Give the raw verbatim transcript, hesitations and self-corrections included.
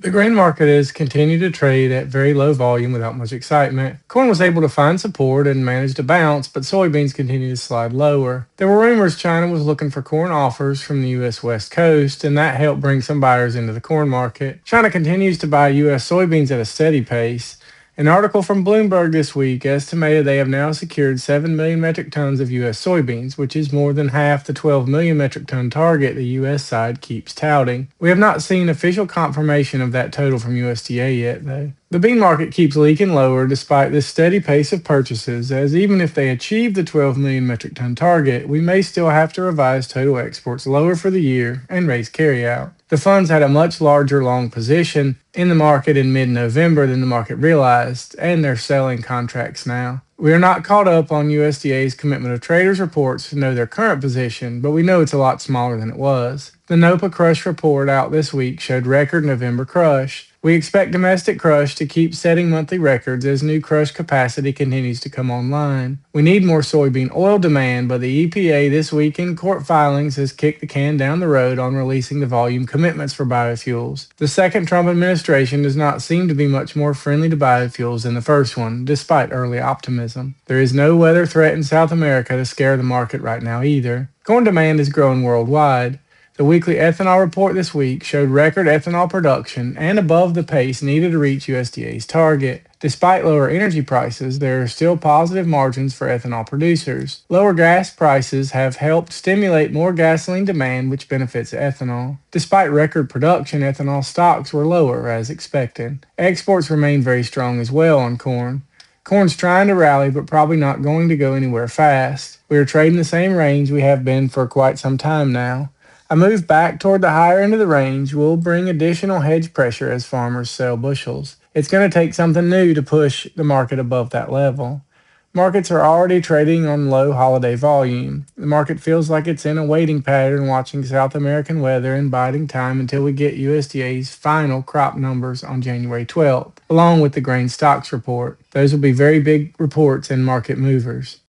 The grain market has continued to trade at very low volume without much excitement. Corn was able to find support and managed to bounce, but soybeans continue to slide lower. There were rumors China was looking for corn offers from the U S West Coast, and that helped bring some buyers into the corn market. China continues to buy U S soybeans at a steady pace. An article from Bloomberg this week estimated they have now secured seven million metric tons of U S soybeans, which is more than half the twelve million metric ton target the U S side keeps touting. We have not seen official confirmation of that total from U S D A yet, though. The bean market keeps leaking lower despite this steady pace of purchases, as even if they achieve the twelve million metric ton target, we may still have to revise total exports lower for the year and raise carryout. The funds had a much larger long position in the market in mid-November than the market realized, and they're selling contracts now. We are not caught up on U S D A's commitment of traders reports to know their current position, but we know it's a lot smaller than it was. The NOPA crush report out this week showed record November crush. We expect domestic crush to keep setting monthly records as new crush capacity continues to come online. We need more soybean oil demand, but the E P A this week in court filings has kicked the can down the road on releasing the volume commitments for biofuels. The second Trump administration does not seem to be much more friendly to biofuels than the first one, despite early optimism. There is no weather threat in South America to scare the market right now either. Corn demand is growing worldwide. The weekly ethanol report this week showed record ethanol production and above the pace needed to reach U S D A's target. Despite lower energy prices, there are still positive margins for ethanol producers. Lower gas prices have helped stimulate more gasoline demand, which benefits ethanol. Despite record production, ethanol stocks were lower as expected. Exports remain very strong as well on corn. Corn's trying to rally, but probably not going to go anywhere fast. We are trading the same range we have been for quite some time now. A move back toward the higher end of the range will bring additional hedge pressure as farmers sell bushels. It's going to take something new to push the market above that level. Markets are already trading on low holiday volume. The market feels like it's in a waiting pattern, watching South American weather and biding time until we get U S D A's final crop numbers on January twelfth, along with the grain stocks report. Those will be very big reports and market movers.